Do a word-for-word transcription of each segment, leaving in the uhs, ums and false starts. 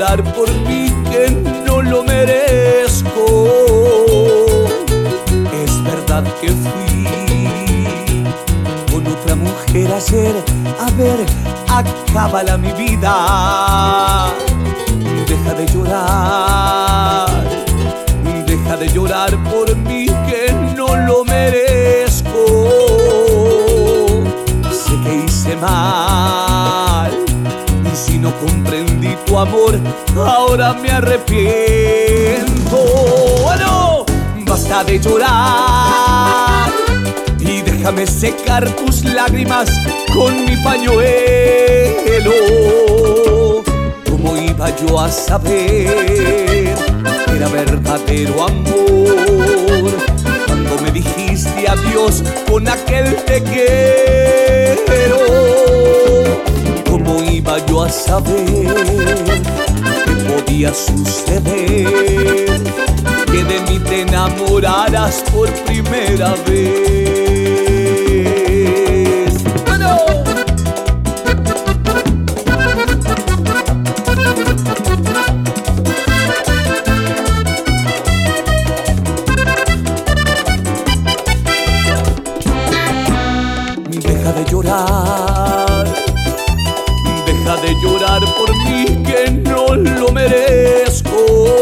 llorar por mí que no lo merezco. Es verdad que fui con otra mujer ayer. A ver, acábala mi vida. Deja de llorar, deja de llorar por mí que no lo merezco. Sé que hice mal y si no comprendí tu amor, ahora me arrepiento. Bueno, basta de llorar y déjame secar tus lágrimas con mi pañuelo. ¿Cómo iba yo a saber que era verdadero amor cuando me dijiste adiós con aquel te quiero? ¿Cómo iba yo a saber que podía suceder que de mí te enamoraras por primera vez? ¡Bueno! Deja de llorar, deja de llorar por mí que no lo merezco.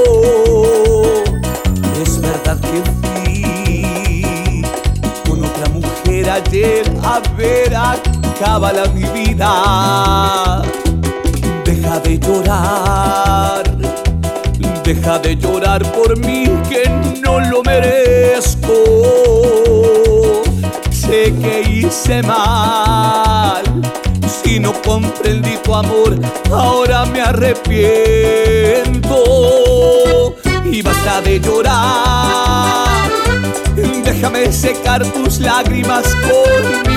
Es verdad que fui con otra mujer ayer. A ver, acábala mi vida. Deja de llorar, deja de llorar por mí que no lo merezco. Sé que hice mal, si no comprendí tu amor, ahora me arrepiento. Y basta de llorar, déjame secar tus lágrimas con mi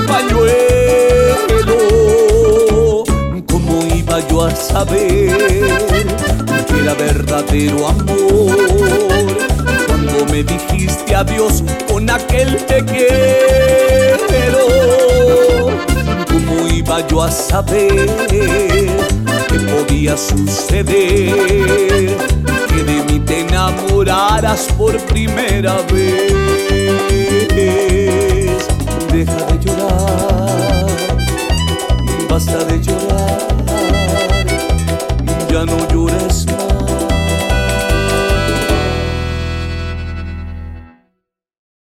pañuelo. ¿Cómo iba yo a saber que era verdadero amor cuando me dijiste adiós con aquel te quiero? ¿Cómo iba yo a saber que podía suceder que de mí te enamoraras por primera vez? Deja de llorar, basta de llorar, ya no